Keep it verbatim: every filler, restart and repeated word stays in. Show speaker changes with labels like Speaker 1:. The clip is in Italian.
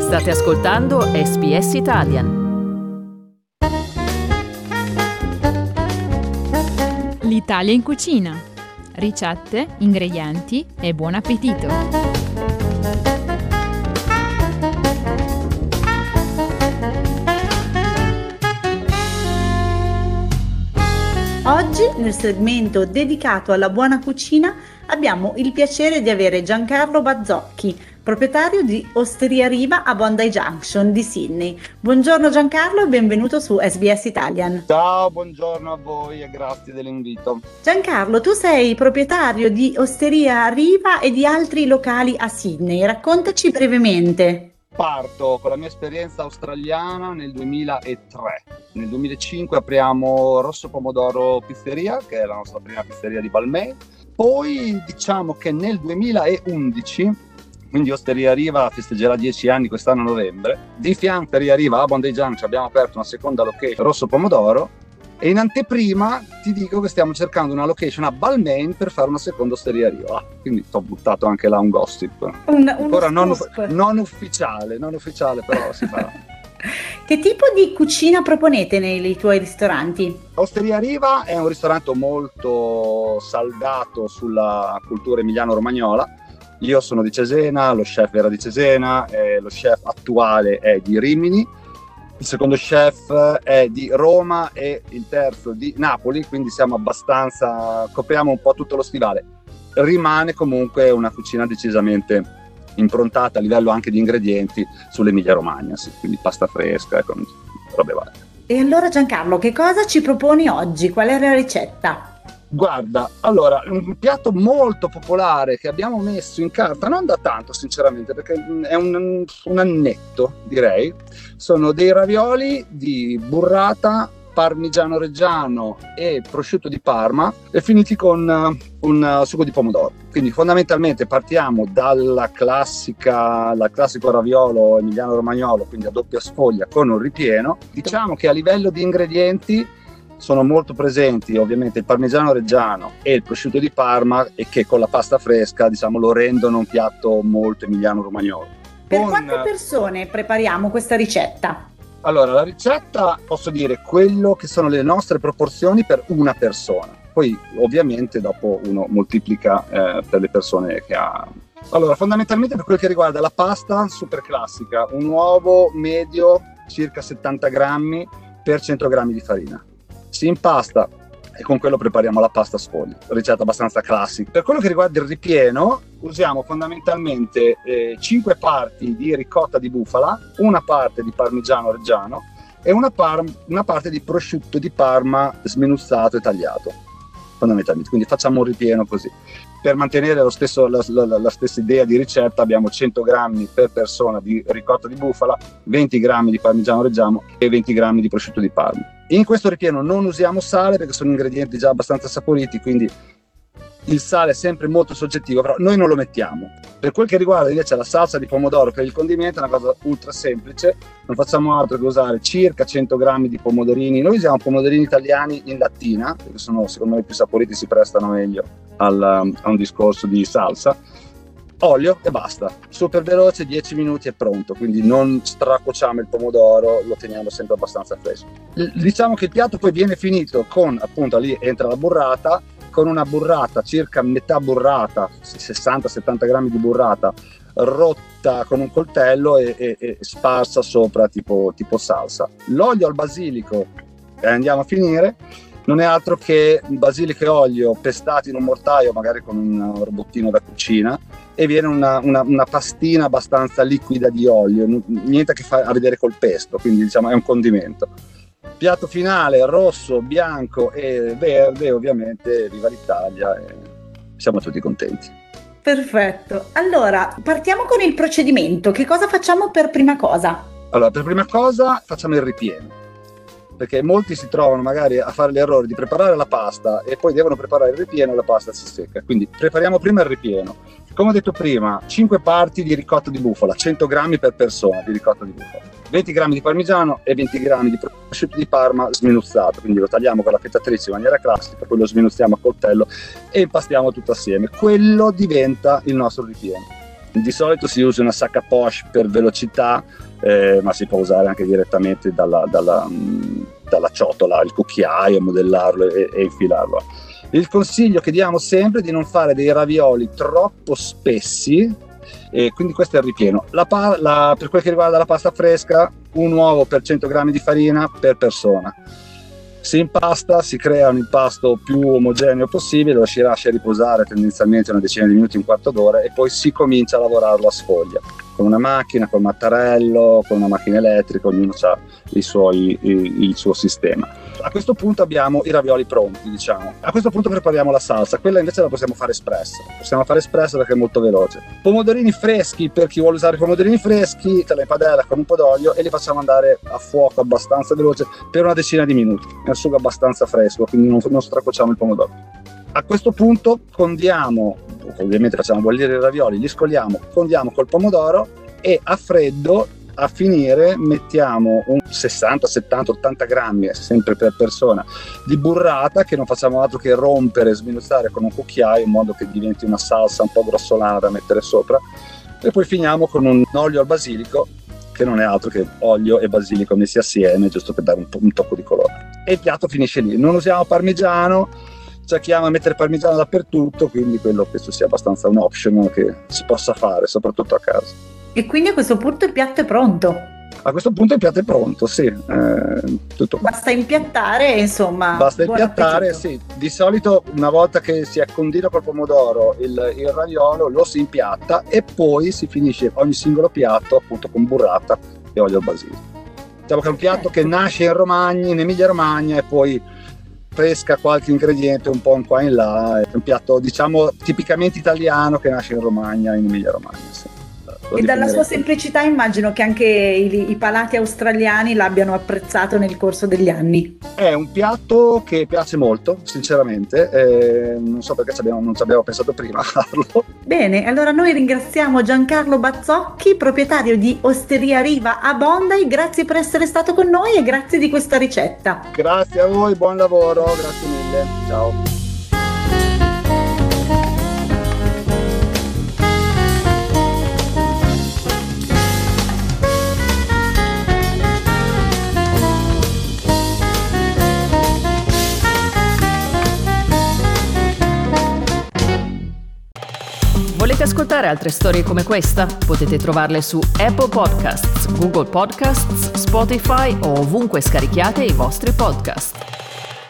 Speaker 1: State ascoltando S B S Italian.
Speaker 2: L'Italia in cucina. Ricette, ingredienti e buon appetito!
Speaker 3: Oggi, nel segmento dedicato alla buona cucina, abbiamo il piacere di avere Giancarlo Bazzocchi, proprietario di Osteria Riva a Bondi Junction di Sydney. Buongiorno Giancarlo e benvenuto su S B S Italian.
Speaker 4: Ciao, buongiorno a voi e grazie dell'invito.
Speaker 3: Giancarlo, tu sei proprietario di Osteria Riva e di altri locali a Sydney. Raccontaci brevemente.
Speaker 4: Parto con la mia esperienza australiana nel duemilatré. Nel duemilacinque apriamo Rosso Pomodoro Pizzeria, che è la nostra prima pizzeria di Balmain. Poi diciamo che nel duemilaundici, quindi Osteria Riva festeggerà dieci anni quest'anno a novembre, di fianco a Osteria Riva a Bondi Junction abbiamo aperto una seconda location, Rosso Pomodoro, e in anteprima ti dico che stiamo cercando una location a Balmain per fare una seconda Osteria Riva. Quindi ti ho buttato anche là un gossip.
Speaker 3: Un,
Speaker 4: Ancora non, non ufficiale, non ufficiale, però si farà.
Speaker 3: Che tipo di cucina proponete nei tuoi ristoranti?
Speaker 4: Osteria Riva è un ristorante molto saldato sulla cultura emiliano-romagnola. Io sono di Cesena, lo chef era di Cesena, eh, lo chef attuale è di Rimini, il secondo chef è di Roma e il terzo di Napoli, quindi siamo abbastanza, copriamo un po' tutto lo stivale. Rimane comunque una cucina decisamente improntata a livello anche di ingredienti sull'Emilia Romagna, sì, quindi pasta fresca e con robe varie.
Speaker 3: E allora Giancarlo, che cosa ci proponi oggi? Qual è la ricetta?
Speaker 4: Guarda, allora, un piatto molto popolare che abbiamo messo in carta, non da tanto sinceramente, perché è un, un annetto, direi, sono dei ravioli di burrata, parmigiano reggiano e prosciutto di Parma e finiti con uh, un uh, sugo di pomodoro. Quindi fondamentalmente partiamo dalla classica, dal classico raviolo emiliano romagnolo, quindi a doppia sfoglia con un ripieno. Diciamo che a livello di ingredienti sono molto presenti ovviamente il parmigiano reggiano e il prosciutto di Parma, e che con la pasta fresca diciamo lo rendono un piatto molto emiliano romagnolo.
Speaker 3: Per
Speaker 4: con...
Speaker 3: quante persone prepariamo questa ricetta?
Speaker 4: Allora, la ricetta, posso dire quello che sono le nostre proporzioni per una persona, poi ovviamente dopo uno moltiplica eh, per le persone che ha. Allora, fondamentalmente per quel che riguarda la pasta super classica, un uovo medio circa settanta grammi per cento grammi di farina. Si impasta e con quello prepariamo la pasta sfoglia, ricetta abbastanza classica. Per quello che riguarda il ripieno, usiamo fondamentalmente eh, cinque parti di ricotta di bufala, una parte di parmigiano reggiano e una, par- una parte di prosciutto di Parma smenuzzato e tagliato, fondamentalmente. Quindi facciamo un ripieno così. Per mantenere lo stesso, la, la, la stessa idea di ricetta abbiamo cento grammi per persona di ricotta di bufala, venti grammi di parmigiano reggiano e venti grammi di prosciutto di Parma. In questo ripieno non usiamo sale perché sono ingredienti già abbastanza saporiti, quindi il sale è sempre molto soggettivo, però noi non lo mettiamo. Per quel che riguarda invece la salsa di pomodoro per il condimento è una cosa ultra semplice, non facciamo altro che usare circa cento grammi di pomodorini. Noi usiamo pomodorini italiani in lattina, perché sono secondo me più saporiti, si prestano meglio al, a un discorso di salsa. Olio e basta, super veloce, dieci minuti è pronto, quindi non stracuociamo il pomodoro, lo teniamo sempre abbastanza fresco. Diciamo che il piatto poi viene finito con, appunto lì entra la burrata, con una burrata, circa metà burrata, sessanta settanta grammi di burrata, rotta con un coltello e, e, e sparsa sopra tipo, tipo salsa. L'olio al basilico, e andiamo a finire, non è altro che basilico e olio pestati in un mortaio, magari con un robottino da cucina, e viene una, una, una pastina abbastanza liquida di olio, niente a che fare a vedere col pesto, quindi diciamo è un condimento. Piatto finale rosso, bianco e verde, ovviamente viva l'Italia e siamo tutti contenti.
Speaker 3: Perfetto, allora partiamo con il procedimento. Che cosa facciamo per prima cosa?
Speaker 4: Allora, per prima cosa facciamo il ripieno, perché molti si trovano magari a fare l'errore di preparare la pasta e poi devono preparare il ripieno e la pasta si secca. Quindi prepariamo prima il ripieno. Come ho detto prima, cinque parti di ricotta di bufala, cento grammi per persona di ricotta di bufala, venti grammi di parmigiano e venti grammi di prosciutto di Parma sminuzzato, quindi lo tagliamo con la fetatrice in maniera classica, poi lo sminuzziamo a coltello e impastiamo tutto assieme. Quello diventa il nostro ripieno. Di solito si usa una sac à poche per velocità, eh, ma si può usare anche direttamente dalla, dalla, dalla ciotola, il cucchiaio, modellarlo e, e infilarlo. Il consiglio che diamo sempre è di non fare dei ravioli troppo spessi, e quindi questo è il ripieno. La, la, per quel che riguarda la pasta fresca, un uovo per cento grammi di farina per persona. Si impasta, si crea un impasto più omogeneo possibile, lo si lascia riposare tendenzialmente una decina di minuti, un quarto d'ora, e poi si comincia a lavorarlo a sfoglia con una macchina, col mattarello, con una macchina elettrica, ognuno ha i suoi, il, il suo sistema. A questo punto abbiamo i ravioli pronti, diciamo. A questo punto prepariamo la salsa, quella invece la possiamo fare espressa. Possiamo fare espressa perché è molto veloce. Pomodorini freschi, per chi vuole usare i pomodorini freschi, te la in padella con un po' d'olio e li facciamo andare a fuoco abbastanza veloce per una decina di minuti. È un sugo abbastanza fresco, quindi non, non stracocciamo il pomodoro. A questo punto condiamo, ovviamente facciamo bollire i ravioli, li scoliamo, condiamo col pomodoro e a freddo, a finire, mettiamo un sessanta, settanta, ottanta grammi, sempre per persona, di burrata che non facciamo altro che rompere e sminuzzare con un cucchiaio in modo che diventi una salsa un po' grossolana da mettere sopra, e poi finiamo con un olio al basilico che non è altro che olio e basilico messi assieme, giusto per dare un, un tocco di colore. E il piatto finisce lì. Non usiamo parmigiano, cerchiamo di mettere parmigiano dappertutto, quindi quello questo sia abbastanza un option che si possa fare, soprattutto a casa.
Speaker 3: E quindi a questo punto il piatto è pronto?
Speaker 4: A questo punto il piatto è pronto, sì. Eh, tutto.
Speaker 3: Basta impiattare, insomma.
Speaker 4: Basta impiattare, sì. Di solito una volta che si accondina col pomodoro il, il raviolo, lo si impiatta e poi si finisce ogni singolo piatto appunto con burrata e olio al basilico. Diciamo che è un piatto che nasce in Romagna, in Emilia Romagna, e poi pesca qualche ingrediente un po' in qua e in là. È un piatto, diciamo, tipicamente italiano che nasce in Romagna, in Emilia Romagna, sì.
Speaker 3: E dalla sua semplicità immagino che anche i, i palati australiani l'abbiano apprezzato nel corso degli anni.
Speaker 4: È un piatto che piace molto, sinceramente, eh, non so perché ci abbiamo, non ci abbiamo pensato prima a farlo.
Speaker 3: Bene, allora noi ringraziamo Giancarlo Bazzocchi, proprietario di Osteria Riva a Bondi, grazie per essere stato con noi e grazie di questa ricetta.
Speaker 4: Grazie a voi, buon lavoro, grazie mille, ciao.
Speaker 1: Volete ascoltare altre storie come questa? Potete trovarle su Apple Podcasts, Google Podcasts, Spotify o ovunque scarichiate i vostri podcast.